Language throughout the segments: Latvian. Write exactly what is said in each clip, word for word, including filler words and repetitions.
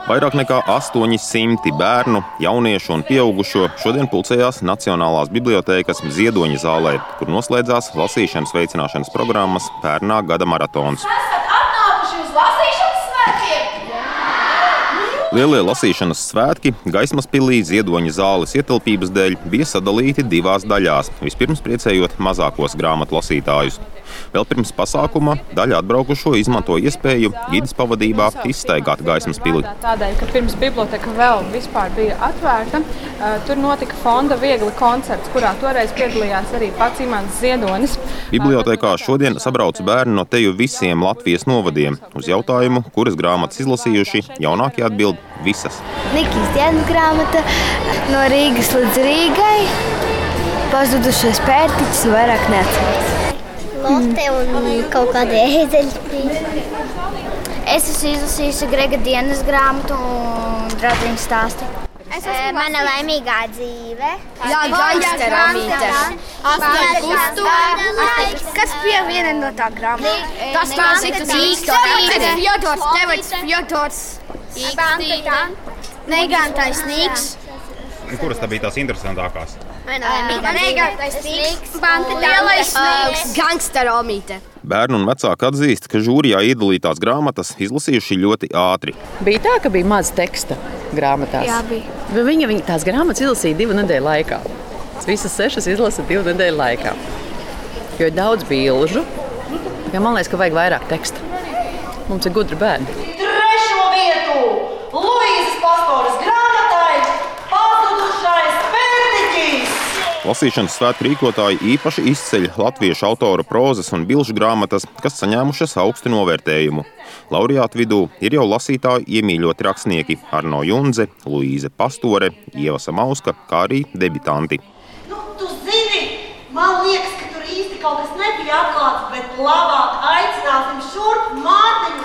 Vairāk nekā astoņi simti bērnu, jauniešu un pieaugušo šodien pulcējās Nacionālās bibliotēkas Ziedoņa zālē, kur noslēdzās lasīšanas veicināšanas programmas pērnā gada maratons. Lielie lasīšanas svētki Gaismaspilī Ziedoņa zāles ietilpības dēļ bija sadalīti divās daļās, vispirms priecējot mazākos grāmatu lasītājus. Vēl pirms pasākuma daļa atbraukušo izmanto iespēju gides pavadībā izstaigāt Gaismaspili. Tādēļ, ka pirms biblioteka vēl vispār bija atvērta, tur notika fonda viegli koncerts, kurā toreiz piedalījās arī pats Imants Ziedonis. Bibliotekā šodien sabrauc bērni no teju visiem Latvijas novadiem. Uz jautājumu, kuras grāmatas izlasījuši, jaunākie atbild visas. Nikijas dienas grāmata no Rīgas līdz Rīgai, Pazudušais pērtiķis un vairāk neatceros. Lotte un kaut kādi ēzeļi. Es esmu izlasījusi Grega dienas grāmatu un Draudziņu stāstu. Mana laimīgā dzīve. Jā, gangsteromīte. Astoņi kustumi. Kas bija viena no tā grāmata? Tas tās ir tas Nevads Fjodors, Nevads Fjodors. Negantais Nīks. Kuras tā bija tās interesantākās? Negantais Nīks. Lielais Nīks. Gangsteromīte. Bērni un vecāki atzīst, ka žūrijā iedalītās grāmatas izlasījuši ļoti ātri. Bija tā, ka bija maz teksta grāmatās? Jā, bija. Viņa, viņa tās grāmatas izlasīja divu nedēļu laikā. Visas sešas izlasa divu nedēļu laikā. Jo ir daudz bilžu, ja man liekas, ka vajag vairāk teksta. Mums ir gudri bērni. Trešo vietu Luīzes Pastoras grāmatai Pazudušais pērtiķis. Lasīšanas svētku rīkotāji īpaši izceļ latviešu autora prozas un bilžu grāmatas, kas saņēmušas augstu novērtējumu. Laureātu vidū ir jau lasītāju iemīļoti rakstnieki Arno Jundze, Luīze Pastore, Ieva Samauska, kā arī debitanti. Nu, tu zini, man liekas, ka tur īsti kaut kas nebija atklāts, bet labāk aicināsim šurp Mārtiņu.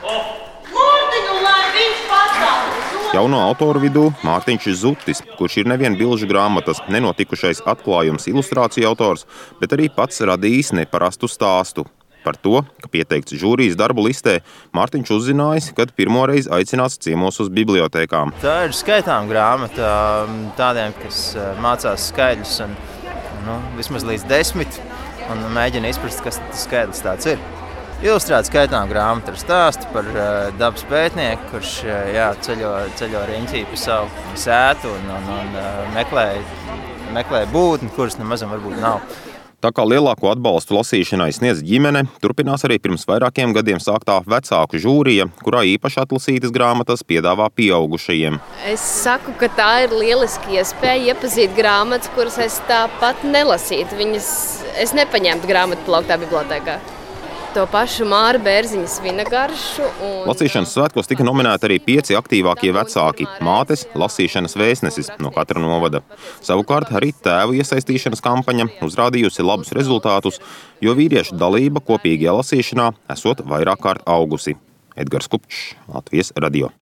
Mārtiņu, lai viņš pastāv. Jauno autoru vidū Mārtiņš Zutis, kurš ir nevien bilžu grāmatas nenotikušais atklājums ilustrāciju autors, bet arī pats radījis neparastu stāstu. Par to, ka pieteikts žūrijas darbu listē, Mārtiņš uzzinājis, kad pirmoreiz aicināts ciemos uz bibliotēkām. Tā ir skaitām grāmata tādiem, kas mācās skaidrs un nu, vismaz līdz desmit un mēģina izprast, kas tas skaidrs tāds ir. Ilustrēta skaitām grāmata ar stāstu par uh, dabas pētnieku, kurš uh, jā, ceļo, ceļo riņķī pa savu sētu un, un, un uh, meklē, meklē būtni, kuras nemazam varbūt nav. Tā kā lielāko atbalstu lasīšanai sniedz ģimene, turpinās arī pirms vairākiem gadiem sāktā vecāku žūrija, kurā īpaši atlasītas grāmatas piedāvā pieaugušajiem. Es saku, ka tā ir lieliski iespēja iepazīt grāmatas, kuras es tāpat nelasītu. Viņas es nepaņemtu grāmatu plauktā bibliotēkā. To pašu Māra Bērziņas vinagaršu. Un... Lasīšanas svētkos tika nominēti arī pieci aktīvākie vecāki – mātes, lasīšanas vēstnesis no katra novada. Savukārt arī tēvu iesaistīšanas kampaņa uzrādījusi labus rezultātus, jo vīriešu dalība kopīgajā lasīšanā esot vairāk kārt augusi. Edgars Kupčs, Latvijas radio.